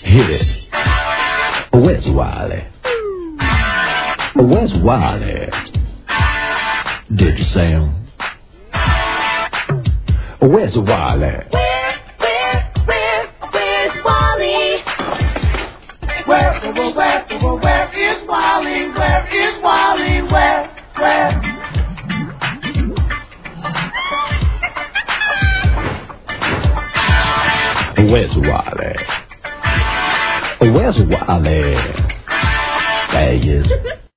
Hit it. Where's Wally? Where's Wally? Did you say him? Where's Wally? Where's Wally? Where is Wally? Where is Wally? Where? Where's Wally? Where's Wally? There he is.